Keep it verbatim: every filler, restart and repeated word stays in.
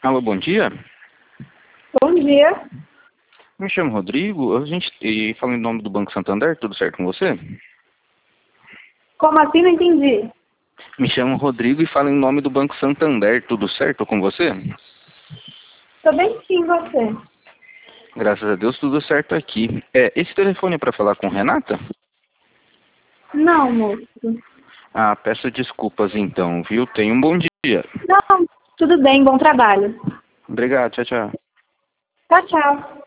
Alô, bom dia. Bom dia. Me chamo Rodrigo. A gente e fala em nome do Banco Santander, tudo certo com você? Como assim? Não entendi. Me chamo Rodrigo e falo em nome do Banco Santander, tudo certo com você? Tô bem sim, você. Graças a Deus, tudo certo aqui. É, esse telefone é para falar com Renata? Não, moço. Ah, peço desculpas então, viu? Tenha um bom dia. Não, tudo bem, bom trabalho. Obrigado, tchau, tchau. Tchau, tchau.